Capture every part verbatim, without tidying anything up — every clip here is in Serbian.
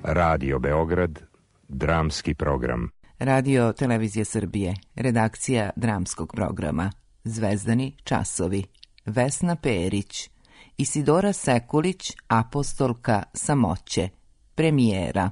Radio Beograd, dramski program. Radio Televizije Srbije, redakcija dramskog programa. Zvezdani časovi. Vesna Perić, Isidora Sekulić, apostolka samoće. Premijera.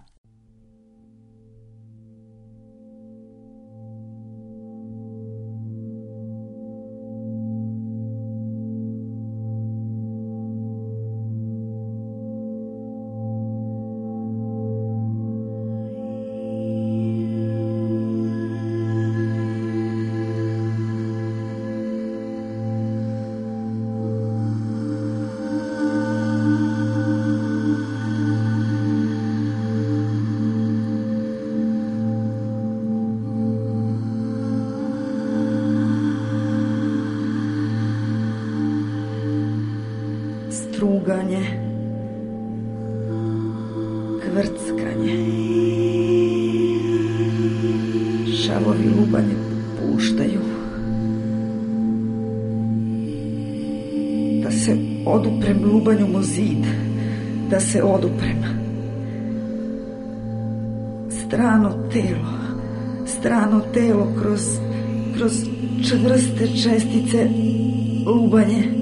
Struganje, kvrckanje, šavovi lubanje puštaju, da se oduprem lubanju mo zid, da se oduprem. Strano telo, strano telo kroz, kroz čvrste čestice lubanje,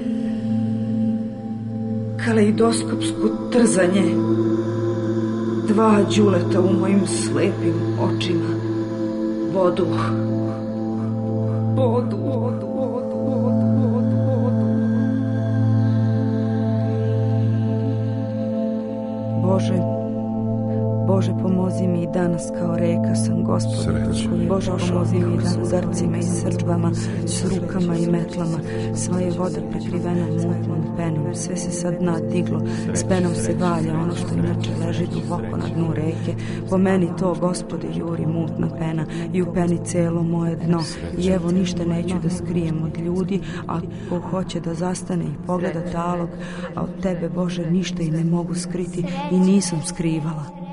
kaleidoskopsko trzanje, dva đuleta u mojim slepim očima, vodu, vodu, vodu, vodu, vodu, vodu, vodu. Bože, Bože, pomozi mi i danas kao reka sam, Gospode. Bože, pomozi mi i danas udarcima i srdbama, s rukama i metlama. Sva je voda prekrivena mutnom penom, sve se sad dna diglo, s penom se valja ono što inače leži duboko na dnu reke. Po meni to, Gospode, juri mutna pena i u peni celo moje dno. I evo ništa neću da skrijem od ljudi, a ko hoće da zastane i pogleda talog, a od tebe, Bože, ništa i ne mogu skriti i nisam skrivala.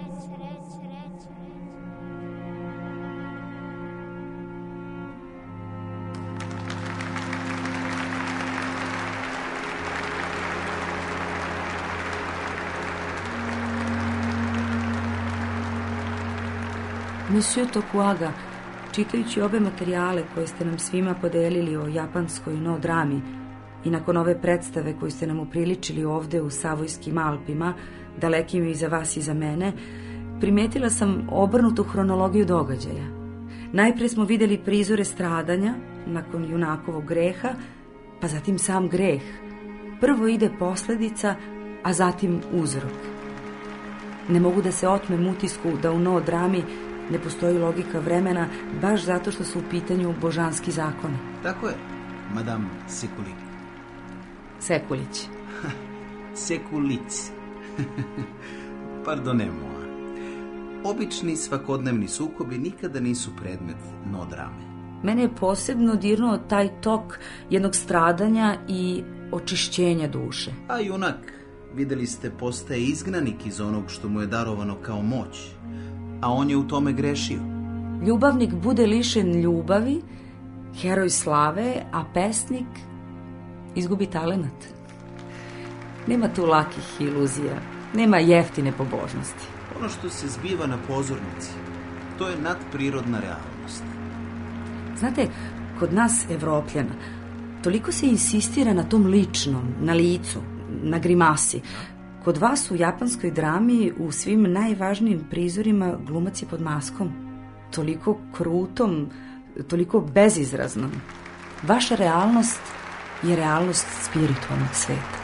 Monsieur Tokugawa, čitajući obe materijale koje ste nam svima podelili o japanskoj no drami i nakon ove predstave koju ste nam upriličili ovde u Savojskim Alpima, dalekim i za vas i za mene, primetila sam obrnutu hronologiju događaja. Najpre smo videli prizore stradanja nakon junakovog greha, pa zatim sam greh. Prvo ide posledica, a zatim uzrok. Ne mogu da se otmem utisku da u no drami ne postoji logika vremena, baš zato što su u pitanju božanski zakoni. Tako je, madame Sekulik. Sekulić. Sekulic. Pardonnez-moi. Obični svakodnevni sukobi nikada nisu predmet no drame. Mene je posebno dirnuo taj tok jednog stradanja i očišćenja duše. A junak, videli ste, postaje izgnanik iz onog što mu je darovano kao moć, a on je u tome grešio. Ljubavnik bude lišen ljubavi, heroj slave, a pesnik izgubi talenat. Nema tu lakih iluzija, nema jeftine pobožnosti. Ono što se zbiva na pozornici, to je nadprirodna realnost. Znate, kod nas Evropljana toliko se insistira na tom ličnom, na licu, na grimasi. Kod vas u japanskoj drami u svim najvažnijim prizorima glumac je pod maskom. Toliko krutom, toliko bezizraznom. Vaša realnost je realnost spiritualnog sveta.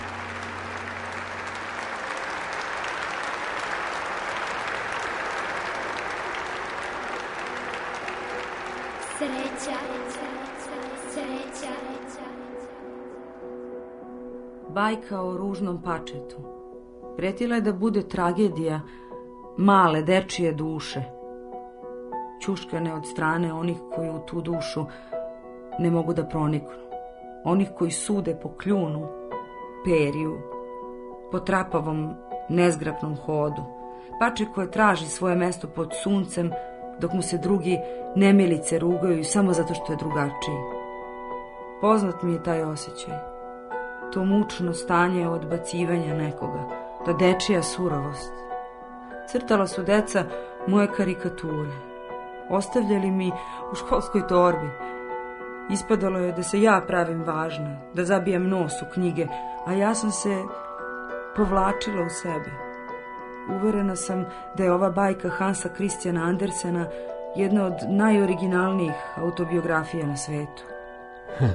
Sreća, sreća. Bajka o ružnom pačetu. Pretila je da bude tragedija male dečije duše, ćuškane od strane onih koji u tu dušu ne mogu da proniknu, onih koji sude po kljunu, periju, po trapavom, nezgrapnom hodu, pače koje traži svoje mesto pod suncem, dok mu se drugi nemilice rugaju samo zato što je drugačiji. Poznat mi je taj osjećaj, to mučno stanje odbacivanja nekoga, ta dečija surovost. Crtala su deca moje karikature. Ostavljali mi u školskoj torbi. Ispadalo je da se ja pravim važna, da zabijam nos u knjige, a ja sam se povlačila u sebe. Uverena sam da je ova bajka Hansa Christiana Andersena jedna od najoriginalnijih autobiografija na svetu. Hm.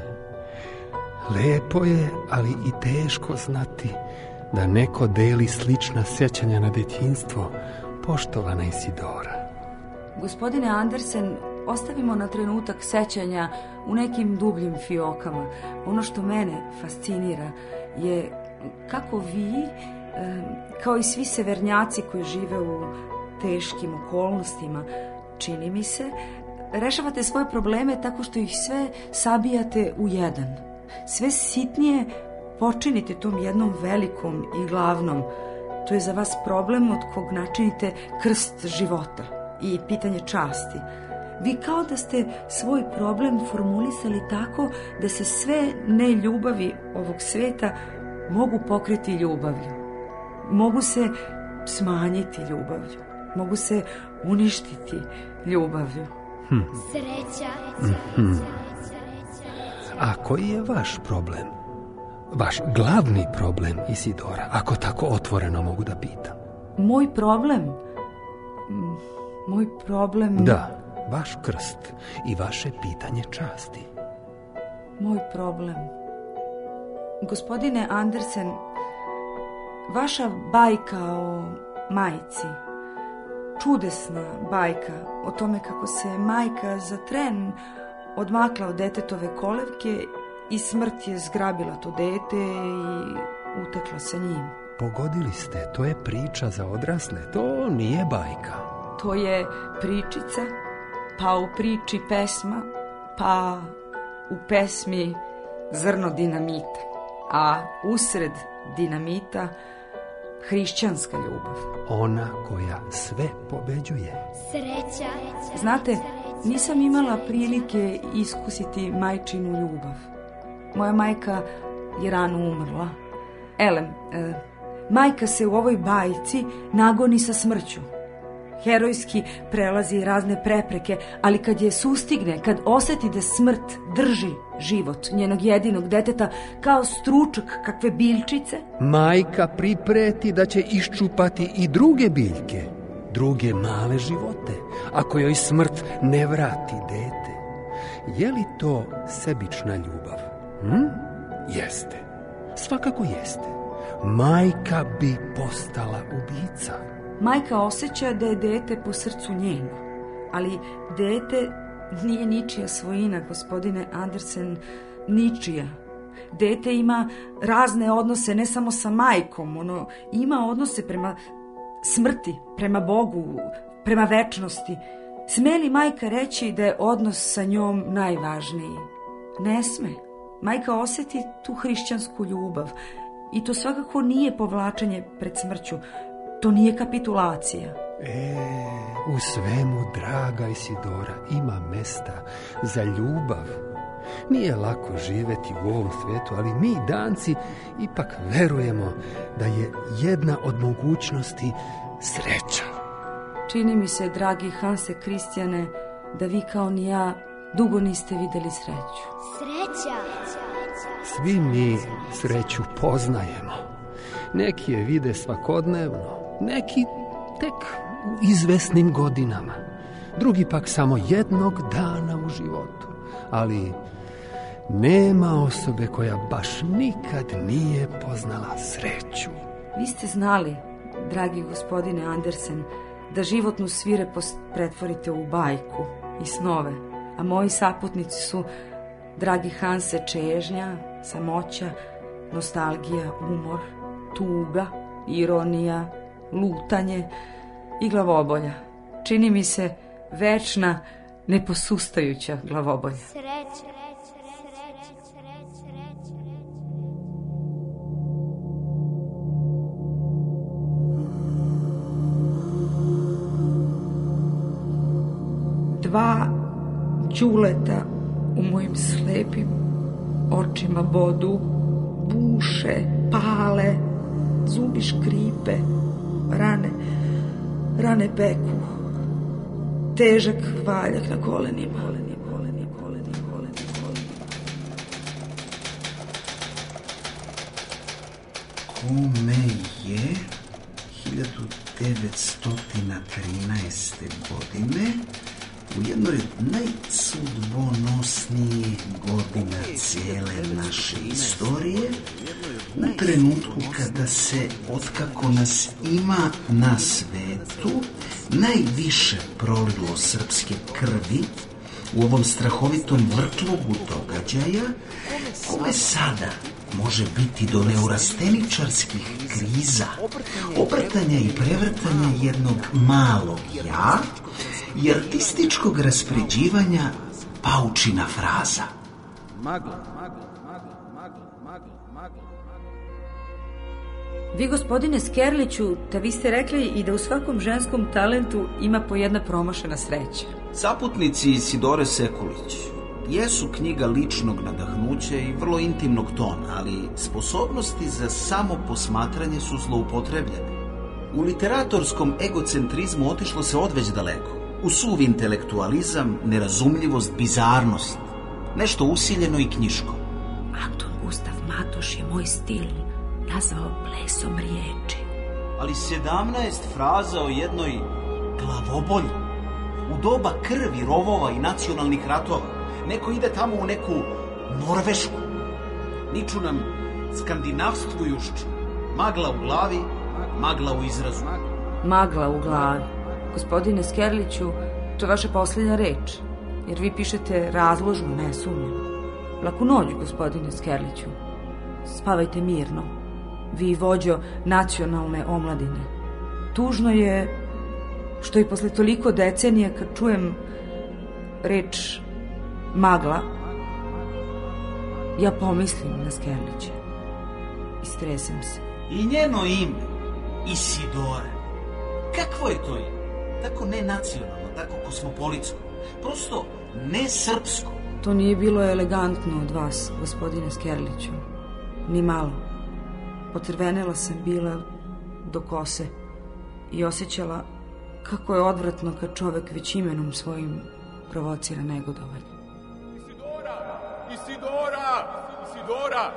Lepo je, ali i teško znati da neko deli slična sjećanja na djetinjstvo, poštovana Isidora. Gospodine Andersen, ostavimo na trenutak sećanja u nekim dubljim fiokama. Ono što mene fascinira je kako vi, kao i svi severnjaci koji žive u teškim okolnostima, čini mi se, rešavate svoje probleme tako što ih sve sabijate u jedan. Sve sitnije počinite tom jednom velikom i glavnom. To je za vas problem od kog načinite krst života i pitanje časti. Vi kao da ste svoj problem formulisali tako da se sve neljubavi ovog sveta mogu pokriti ljubavlju. Mogu se smanjiti ljubavlju. Mogu se uništiti ljubavlju. Hm. Sreća. Mm-hmm. A koji je vaš problem? Vaš glavni problem, Isidora, ako tako otvoreno mogu da pitam. Moj problem? Moj problem... Da, vaš krst i vaše pitanje časti. Moj problem. Gospodine Andersen, vaša bajka o majci, čudesna bajka o tome kako se majka za tren odmakla od detetove kolevke i smrt je zgrabila to dete i utekla sa njim. Pogodili ste, to je priča za odrasle, to nije bajka. To je pričica, pa u priči pesma, pa u pesmi zrno dinamita, a usred dinamita hrišćanska ljubav. Ona koja sve pobeđuje. Sreća. Znate, nisam imala prilike iskusiti majčinu ljubav. Moja majka je rano umrla. Elem, e, majka se u ovoj bajci nagoni sa smrću. Herojski prelazi razne prepreke, ali kad je sustigne, kad osjeti da smrt drži život njenog jedinog deteta kao stručak kakve biljčice, majka pripreti da će iščupati i druge biljke, druge male živote, ako joj smrt ne vrati dete. Je li to sebična ljubav? Hm? Jeste. Svakako jeste. Majka bi postala ubica. Majka osjeća da je dete po srcu njeno, ali dete nije ničija svojina, gospodine Andersen, ničija. Dete ima razne odnose, ne samo sa majkom, ono ima odnose prema smrti, prema Bogu, prema večnosti. Sme li majka reći da je odnos sa njom najvažniji? Ne sme. Majka osjeti tu hrišćansku ljubav i to svakako nije povlačenje pred smrću. To nije kapitulacija. E, u svemu, draga Isidora, ima mesta za ljubav. Nije lako živjeti u ovom svijetu, ali mi, Danci, ipak verujemo da je jedna od mogućnosti sreća. Čini mi se, dragi Hanse Kristijane, da vi kao ni ja dugo niste vidjeli sreću. Sreća. Svi mi sreću poznajemo. Neki je vide svakodnevno, neki tek u izvesnim godinama, drugi pak samo jednog dana u životu. Ali nema osobe koja baš nikad nije poznala sreću. Vi ste znali, dragi gospodine Andersen, da životnu svirepost pretvorite u bajku i snove, a moji saputnici su, dragi Hanse, čežnja, samoća, nostalgija, umor, tuga, ironija, lutanje i glavobolja. Čini mi se večna, neposustajuća glavobolja. Sreća. Dva đuleta u mojim slepim očima bodu, buše, pale, zubi škripe, rane rane peku, težak valjak na kolenima. Koleni, koleni, koleni, koleni, koleni. Kome je hiljadu devetsto trinaeste. godine u jednoj od najsudbonosnijih godina cijele naše istorije, u trenutku kada se, otkako nas ima na svetu, najviše prolilo srpske krvi u ovom strahovitom vrtlogu događaja, kome sada može biti do neurasteničarskih kriza, obrtanja i prevrtanja jednog malog ja i artističkog raspređivanja paučina fraza. Magla, magla, magla, magla, magla, magla. Vi, gospodine Skerliću, da vi ste rekli i da u svakom ženskom talentu ima po jedna promašena sreća. Saputnici Isidore Sekulić jesu knjiga ličnog nadahnuća i vrlo intimnog tona, ali sposobnosti za samo posmatranje su zloupotrebljene. U literatorskom egocentrizmu otišlo se odveć daleko. U suv intelektualizam, nerazumljivost, bizarnost. Nešto usiljeno i knjiško. Anton Gustav Matoš je moj stil nazvao plesom riječi. Ali sedamnaest fraza o jednoj glavobolji. U doba krvi, rovova i nacionalnih ratova. Neko ide tamo u neku Norvešku. Niču nam skandinavstvujušću. Magla u glavi, magla u izrazu. Magla u glavi. Gospodine Skerliću, to je vaša posljednja reč, jer vi pišete razložno, ne sumnjam. Laku noć, gospodine Skerliću. Spavajte mirno. Vi, vođo nacionalne omladine. Tužno je što i posle toliko decenija, kad čujem reč magla, ja pomislim na Skerlića. Istresem se. I njeno ime, Isidora. Kakvo je to ime? Tako ne nacionalno, tako kosmopolitsko. Prosto ne srpsko. To nije bilo elegantno od vas, gospodine Skerliću. Ni malo. Pocrvenela sam bila do kose i osjećala kako je odvratno kad čovek već imenom svojim provocira negodovanje. Isidora! Isidora! Isidora!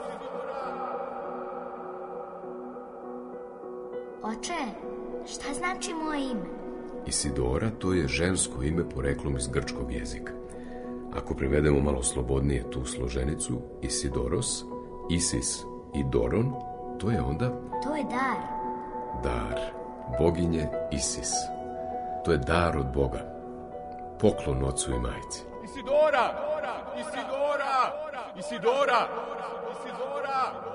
Oče, šta znači moje ime? Isidora, to je žensko ime poreklom iz grčkog jezika. Ako prevedemo malo slobodnije tu složenicu, Isidoros, Isis i Doron, to je onda... To je dar. Dar, boginje Isis. To je dar od Boga. Poklon ocu i majci. Isidora! Isidora! Isidora! Isidora!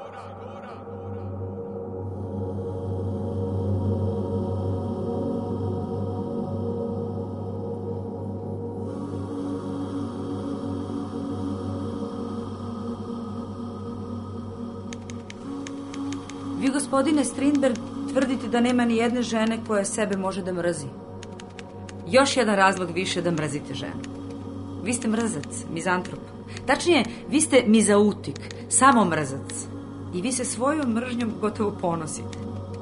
Vi, gospodine Strindberg, tvrdite da nema ni jedne žene koja sebe može da mrzi. Još jedan razlog više da mrzite ženu. Vi ste mrzac, mizantrop. Tačnije, vi ste mizautik, samo mrzac. I vi se svojom mržnjom gotovo ponosite.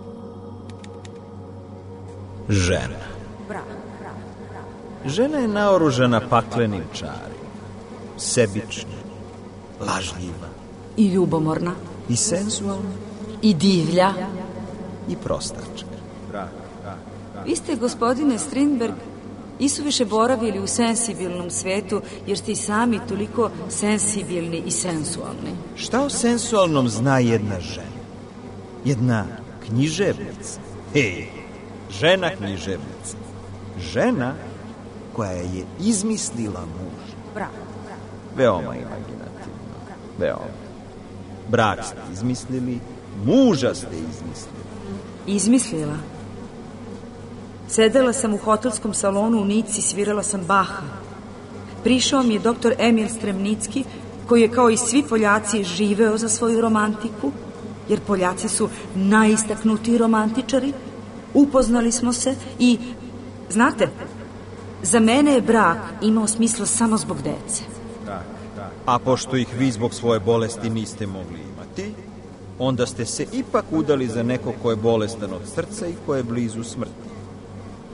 Žena. Bravo, bravo, bravo. Žena je naoružana paklenim čarima. Sebična, lažljiva. I ljubomorna. I senzualna. I divlja. I prostačka. Vi ste, gospodine Strindberg, isuviše boravili u sensibilnom svetu, jer ste i sami toliko sensibilni i sensualni. Šta o sensualnom zna jedna žena? Jedna književnica. Hej, žena književnica. Žena koja je izmislila muža. Bravo, bravo. Veoma imaginativno. Veoma. Brak ste izmislili, muža ste izmislili. Izmislila? Sedela sam u hotelskom salonu u Nici, svirala sam Baha. Prišao mi je doktor Emil Stremnicki, koji je kao i svi Poljaci živeo za svoju romantiku, jer Poljaci su najistaknutiji romantičari. Upoznali smo se i, znate, za mene je brak imao smisla samo zbog dece. A pošto ih vi zbog svoje bolesti niste mogli imati, onda ste se ipak udali za neko ko je bolestan od srca i ko je blizu smrti.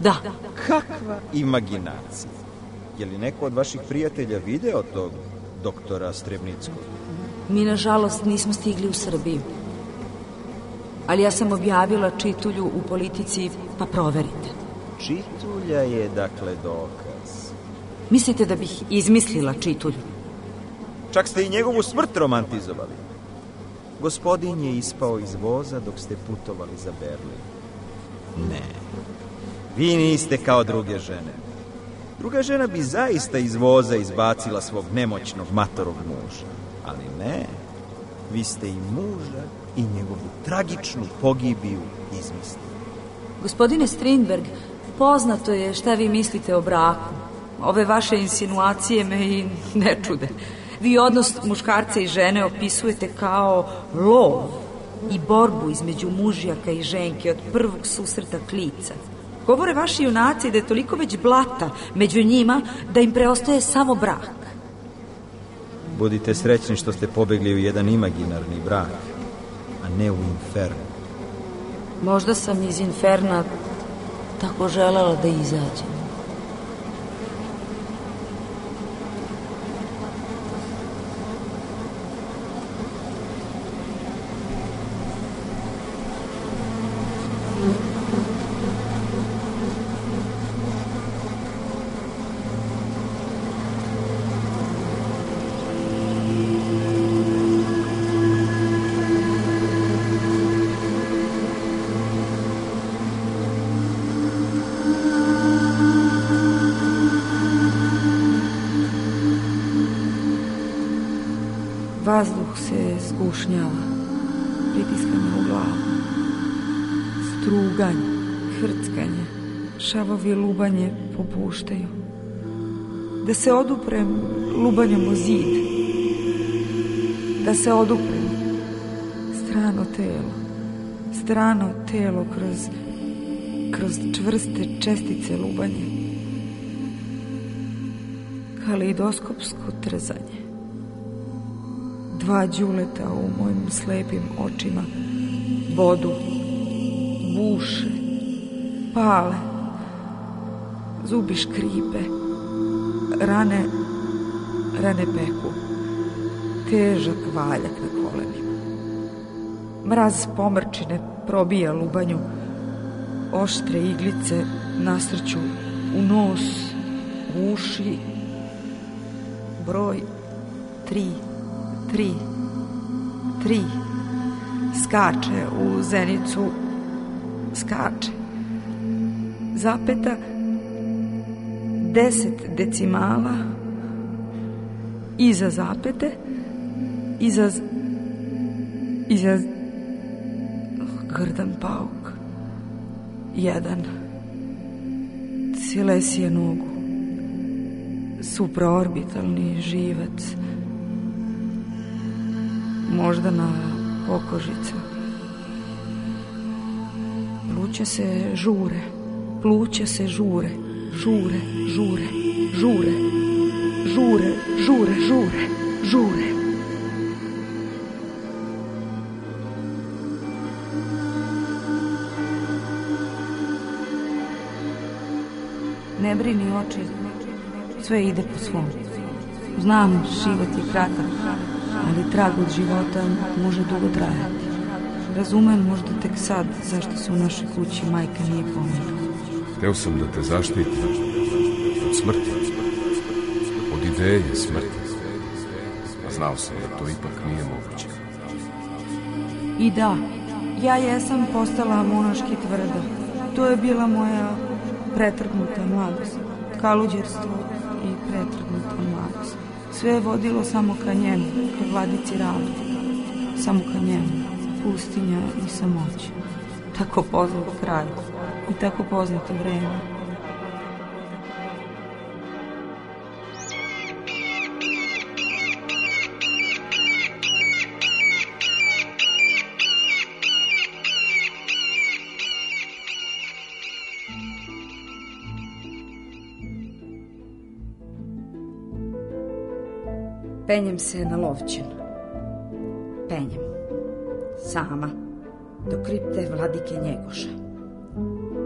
Da. Kakva imaginacija. Je li neko od vaših prijatelja video tog doktora Strebnickog? Mi, nažalost, nismo stigli u Srbiju. Ali ja sam objavila čitulju u Politici, pa proverite. Čitulja je, dakle, dokaz. Mislite da bih izmislila čitulju? Čak ste i njegovu smrt romantizovali. Gospodin je ispao iz voza dok ste putovali za Berlin. Ne, vi niste kao druge žene. Druga žena bi zaista iz voza izbacila svog nemoćnog matorog muža. Ali ne, vi ste i muža i njegovu tragičnu pogibiju izmislili. Gospodine Strindberg, poznato je šta vi mislite o braku. Ove vaše insinuacije me i ne čude. Vi odnos muškarca i žene opisujete kao lov i borbu između mužjaka i ženke od prvog susreta klica. Govore vaši junaci da je toliko već blata među njima da im preostaje samo brak. Budite srećni što ste pobegli u jedan imaginarni brak, a ne u inferno. Možda sam iz inferna tako želela da izađem. Vazduh se zgušnjava, pritiska me u glavu. Struganje, hrckanje, šavovi lubanje popuštaju. Da se oduprem lubanjem o zid. Da se oduprem. Strano telo. Strano telo kroz, kroz čvrste čestice lubanje. Kaleidoskopsko trzanje. Dva đuleta u mojim slepim očima vodu, buše, pale, zubi škripe, rane, rane peku, težak valjak na kolenima. Mraz pomrčine probija lubanju, oštre iglice nasrću u nos, u uši, broj tri. Tri, tri, skače u zenicu, skače. Zapeta, deset decimala, iza zapete, iza, iza, grdan pauk, jedan, silesije nogu, supraorbitalni živac, možda na okožica. Pluća se žure, pluća se žure, žure, žure, žure, žure, žure, žure, žure. Ne brini oči, sve ide po svom. Znam, život je kratak, ali trag od života može dugo trajati. Razumem možda tek sad zašto se u našoj kući majka nije pomirila. Hteo sam da te zaštitim od smrti, od ideje smrti. A znao sam da to ipak nije moguće. I da, ja jesam postala monaški tvrda. To je bila moja pretrgnuta mladost, kaluđerstvo i pretrgnuta mladost. Sve je vodilo samo ka njemu, ka vladici Radu. Samo ka njemu, pustinja i samoć. Tako poznat kraj i tako poznato vreme. Penjem se na Lovćen. Penjem. Sama. Do kripte vladike Njegoša.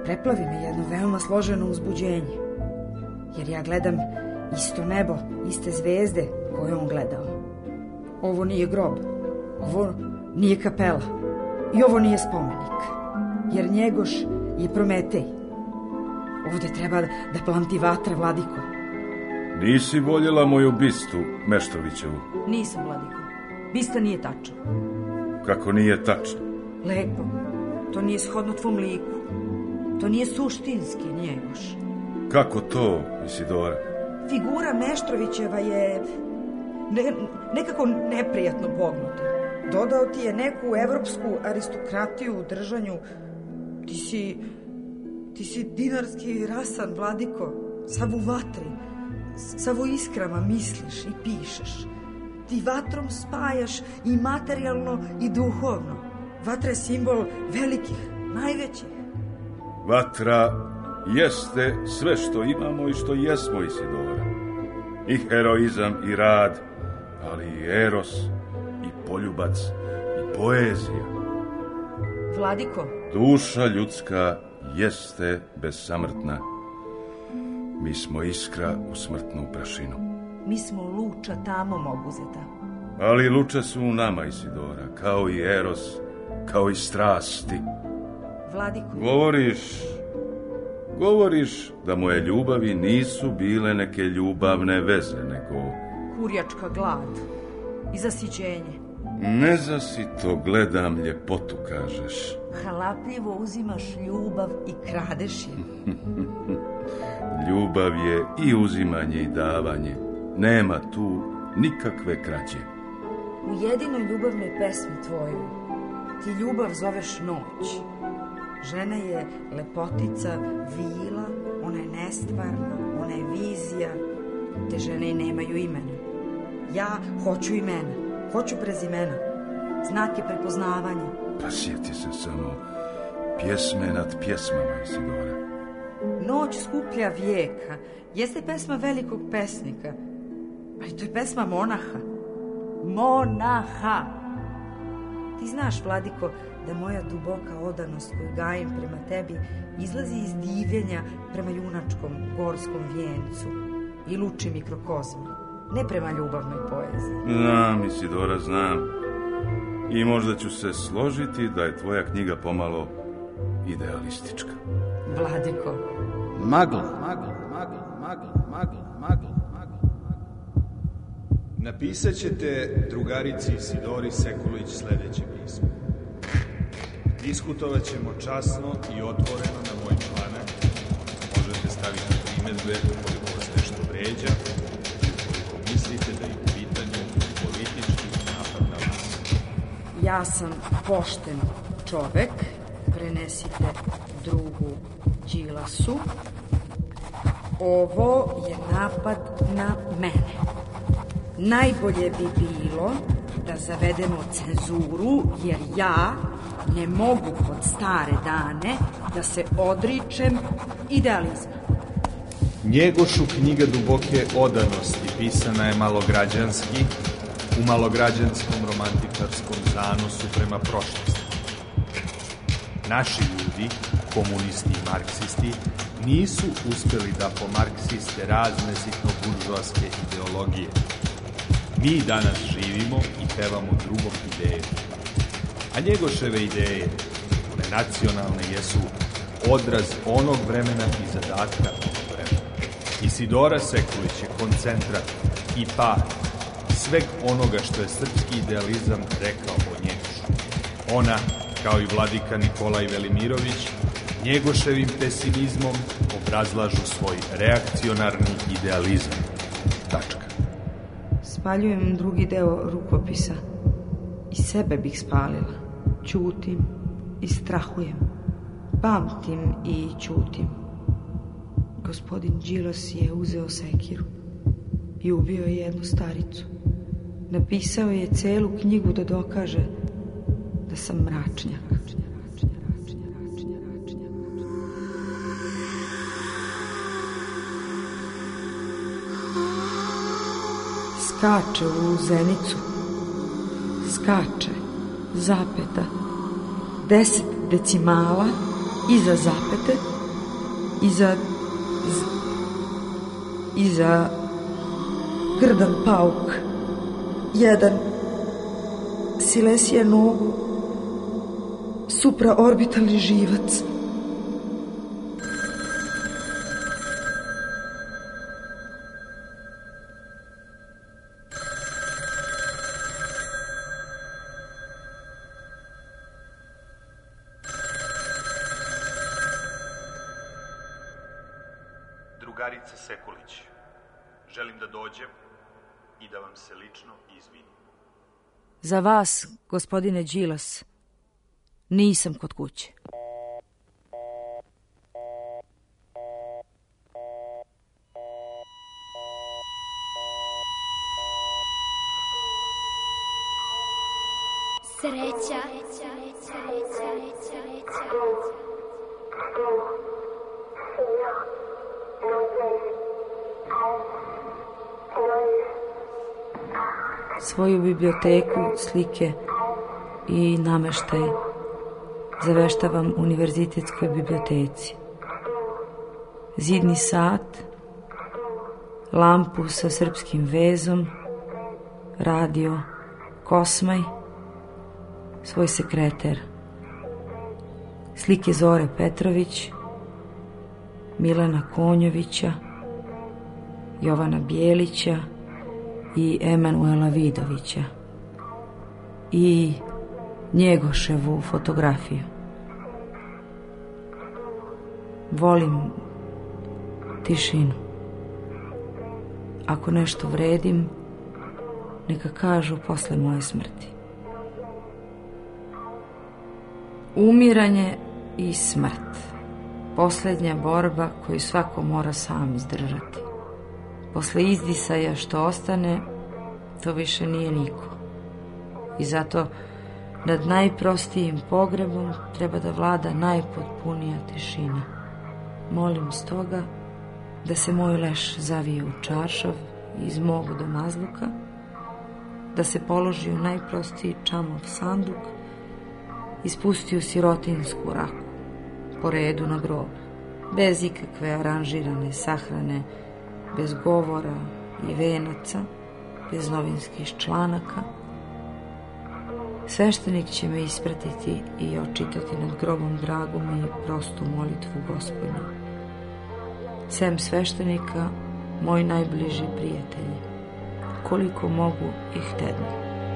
preplavi me jedno veoma složeno uzbuđenje. Jer ja gledam isto nebo, iste zvezde koje on gledao. Ovo nije grob, ovo nije kapela i ovo nije spomenik. Jer Njegoš je Prometej. Ovde treba da plamti vatra, Vladiko. Nisi voljela moju bistu, Meštrovićevu? Nisam, Vladiko. Bista nije tačna. Kako nije tačno? Lepo. To nije shodno tvom liku. To nije suštinski, Njegoš. Kako to, Isidora? Figura Meštrovićeva je ne, nekako neprijatno pognuta. Dodao ti je neku evropsku aristokratiju u držanju. Ti si... Ti si dinarski rasan, Vladiko. Sav u vatri. Sav u iskrama misliš i pišeš. Ti vatrom spajaš i materijalno i duhovno. Vatra je simbol velikih, najvećih. Vatra jeste sve što imamo i što jesmo, Isidora. I heroizam i rad, ali i eros, i poljubac, i poezija. Vladiko. Duša ljudska jeste besamrtna. Mi smo iskra u smrtnu prašinu. Mi smo luča tamo moguzeta. Ali luče su u nama, Isidora, kao i eros, kao i strasti. Vladiko. Govoriš, govoriš da moje ljubavi nisu bile neke ljubavne veze, nego... Kurjačka glad i zasićenje. Nezasito gledam ljepotu, kažeš. Halapljivo uzimaš ljubav i kradeš je. Ljubav je i uzimanje i davanje. Nema tu nikakve krađe. U jedinoj ljubavnoj pesmi tvojoj ti ljubav zoveš noć. Žena je lepotica, vila, ona je nestvarna, ona je vizija. Te žene i nemaju imena. Ja hoću imena, hoću prezimena, znake prepoznavanja. Pa sjeti se samo pjesme nad pjesmama, Isidora. Noć skuplja vijeka jeste pesma velikog pesnika, ali to je pesma monaha. Monaha! Ti znaš, Vladiko, da moja duboka odanost koju gajim prema tebi izlazi iz divljenja prema junačkom gorskom vijencu i luči mikrokozmi, ne prema ljubavnoj poeziji. Znam, Isidora, znam. I možda ću se složiti da je tvoja knjiga pomalo idealistička. Vladiko. Magla, magla, magla, magla, magla, magla, magla. Napisat ćete drugarici Isidori Sekulić sledeće pismo. Diskutovat ćemo časno i otvoreno na moj članak. Možete staviti primedbe koliko vas nešto vređa, koliko mislite da je u pitanju politički napad na vas. Ja sam pošten čovek, prenesite drugu Đilasu. Ovo je napad na mene. Najbolje bi bilo da zavedemo cenzuru, jer ja ne mogu pod stare dane da se odričem idealizma. Njegošu knjiga duboke odanosti pisana je malograđanski, u malograđanskom romantičarskom zanosu prema prošlosti. Naši ljudi, komunisti i marksisti, nisu uspeli da pomarksiste razne sitno-buržoaske ideologije. Mi danas živimo i pevamo drugom ideju. A Njegoševe ideje, one nacionalne, jesu odraz onog vremena i zadatka onog vremena. Isidora Sekulić je koncentrat i par sveg onoga što je srpski idealizam rekao o Njegošu. Ona, kao i vladika Nikolaj Velimirović, Njegoševim pesimizmom obrazlažu svoj reakcionarni idealizam. Tačka. Spaljujem drugi deo rukopisa. I sebe bih spalila. Ćutim i strahujem. Pamtim i ćutim. Gospodin Đilas je uzeo sekiru i ubio je jednu staricu. Napisao je celu knjigu da dokaže da sam mračnjak. Skače u zenicu. Skače, zapeta, deset decimala iza zapete, iza... iza... grdan pauk, jedan, Silesija nogu, supraorbitalni živac. Drugarice Sekulić, želim da dođem i da vam se lično izvinim. Za vas, gospodine Đilas, nisam kod kuće. Sreća. Svoju biblioteku, slike i nameštaj zaveštavam univerzitetskoj biblioteci. Zidni sat, lampu sa srpskim vezom, radio, kosmaj, svoj sekreter. Slike Zore Petrović, Milana Konjovića, Jovana Bijelića i Emanuela Vidovića i Njegoševu fotografiju. Volim tišinu. Ako nešto vredim, neka kažu posle moje smrti. Umiranje i smrt. Posljednja borba koju svako mora sam izdržati. Posle izdisaja što ostane, to više nije niko. I zato nad najprostijim pogrebom treba da vlada najpotpunija tišina. Molim stoga da se moj leš zavije u čaršav iz mog domazluka, da se položi u najprostiji čamov sanduk i spusti u sirotinsku raku, po redu na grob, bez ikakve aranžirane sahrane, bez govora i venaca, bez novinskih članaka. Sveštenik će me ispratiti i očitati nad grobom dragom i prostu molitvu Gospodnju. Sem sveštenika, moj najbliži prijatelji, koliko mogu ih tednu.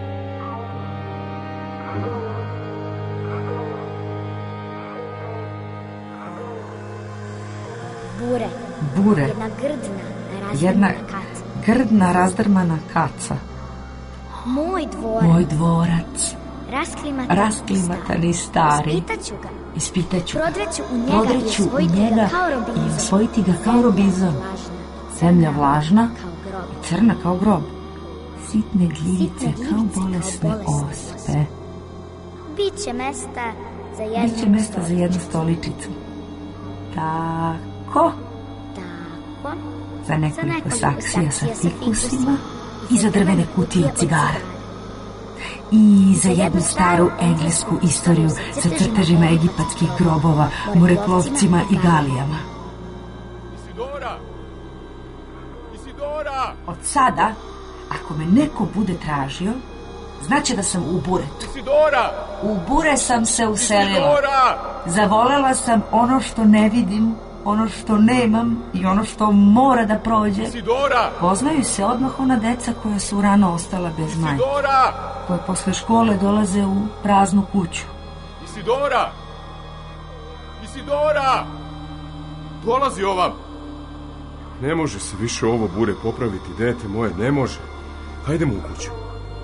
Bure. Bure. Jedna grdna, Jedna razdrmana kaca. grdna razdrmana kaca. Moj dvorac. Moj dvorac. Rasklimatani, Rasklimatani stari. Ispitaću ga. Ispitaću ga. Prodreću u njega Prodreću i u osvojiti njega ga kao robinzon. i osvojiti ga kao robinzon. Zemlja vlažna i crna kao grob. Sitne gljivice kao bolesne ospe. Biće mesta za jednu Biće mesta za jednu stoličicu. Tako. Tako. Za nekoliko saksija sa fikusima i za drvene kutije od cigara. I za jednu staru englesku istoriju sa crtežima egipatskih grobova, moreplovcima i galijama. Isidora! Isidora! Od sada, ako me neko bude tražio, znaće da sam u buretu. Isidora! U bure sam se uselila. Isidora! Zavolela sam ono što ne vidim, ono što nemam i ono što mora da prođe. Isidora! Poznaju se odmah ona deca koja su rano ostala bez majke. Isidora! Koje posle škole dolaze u praznu kuću. Isidora! Isidora! Dolazi ovam! Ne može se više ovo bure popraviti, dete moje, ne može. Hajdemo u kuću.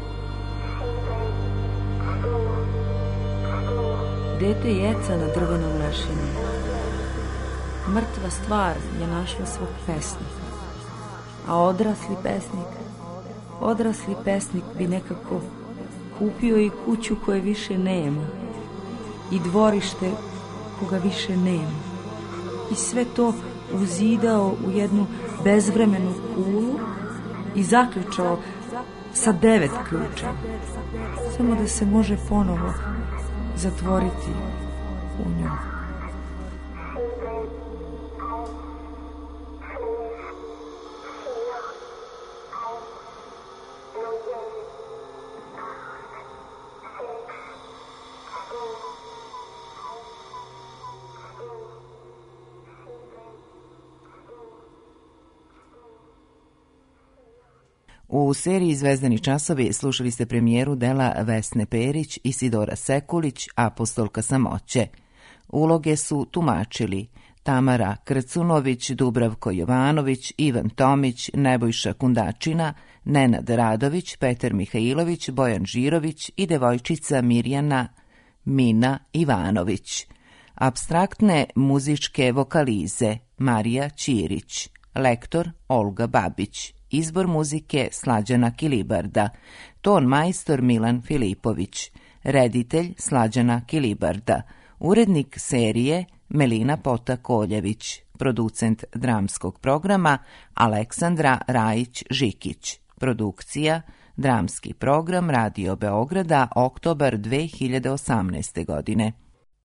Dete jeca na drvenom lešinu. Mrtva stvar je našla svog pesnika. A odrasli pesnik, odrasli pesnik bi nekako kupio i kuću koje više nema. I dvorište koga više nema. I sve to uzidao u jednu bezvremenu kulu i zaključao sa devet ključeva. Samo da se može ponovo zatvoriti u njoj. U seriji Zvezdani časovi slušali ste premijeru dela Vesne Perić, Isidora Sekulić, Apostolka samoće. Uloge su tumačili Tamara Krcunović, Dubravko Jovanović, Ivan Tomić, Nebojša Kundačina, Nenad Radović, Petar Mihajlović, Bojan Žirović i devojčica Mirjana Mina Ivanović. Apstraktne muzičke vokalize Marija Ćirić, lektor Olga Babić, izbor muzike Slađana Kilibarda, ton majstor Milan Filipović, reditelj Slađana Kilibarda, urednik serije Melina Pota-Koljević, producent dramskog programa Aleksandra Rajić-Žikić, produkcija Dramski program Radio Beograda, oktobar dve hiljade osamnaeste godine.